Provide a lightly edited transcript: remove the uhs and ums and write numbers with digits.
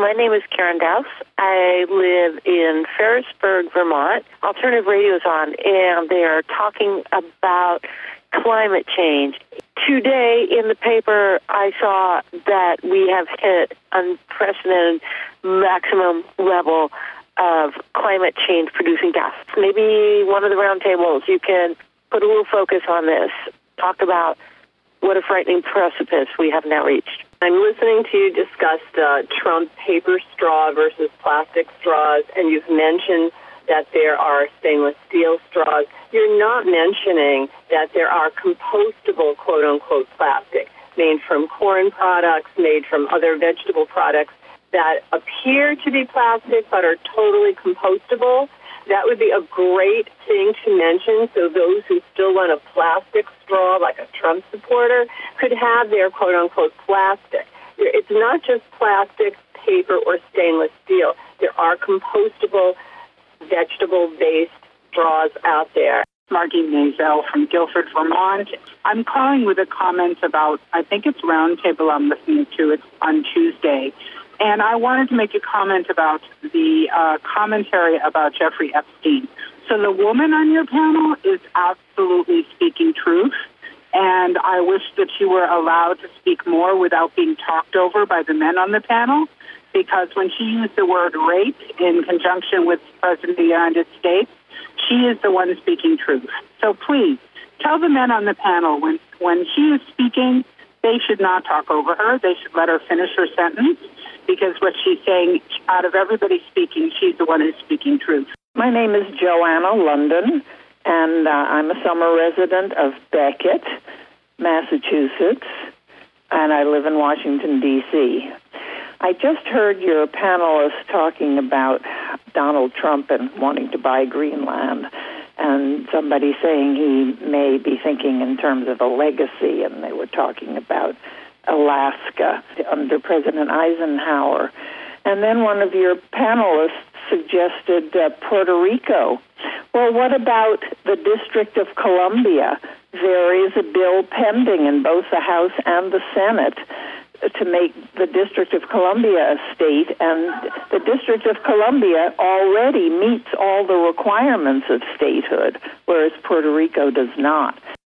My name is Karen Dowse. I live in Ferrisburg, Vermont. Alternative Radio is on, and they are talking about climate change. Today in the paper, I saw that we have hit unprecedented maximum level of climate change producing gas. Maybe one of the roundtables, you can put a little focus on this. Talk about what a frightening precipice we have now reached. I'm listening to you discuss the Trump paper straw versus plastic straws, and you've mentioned that there are stainless steel straws. You're not mentioning that there are compostable, quote-unquote, plastic, made from corn products, made from other vegetable products that appear to be plastic but are totally compostable. That would be a great thing to mention, so those who still want a plastic straw, like a Trump supporter, could have their quote-unquote plastic. It's not just plastic, paper, or stainless steel. There are compostable, vegetable-based straws out there. Margie Maisel from Guilford, Vermont. I'm calling with a comment about, I think it's Roundtable I'm listening to. It's on Tuesday. And I wanted to make a comment about the commentary about Jeffrey Epstein. So the woman on your panel is absolutely speaking truth, and I wish that you were allowed to speak more without being talked over by the men on the panel, because when she used the word rape in conjunction with the President of the United States, she is the one speaking truth. So please, tell the men on the panel when she is speaking, they should not talk over her. They should let her finish her sentence, because what she's saying, out of everybody speaking, she's the one who's speaking truth. My name is Joanna London, and I'm a summer resident of Beckett, Massachusetts, and I live in Washington, D.C. I just heard your panelists talking about Donald Trump and wanting to buy Greenland, and somebody saying he may be thinking in terms of a legacy, and they were talking about Alaska under President Eisenhower. And then one of your panelists suggested Puerto Rico. Well, what about the District of Columbia? There is a bill pending in both the House and the Senate to make the District of Columbia a state, and the District of Columbia already meets all the requirements of statehood, whereas Puerto Rico does not.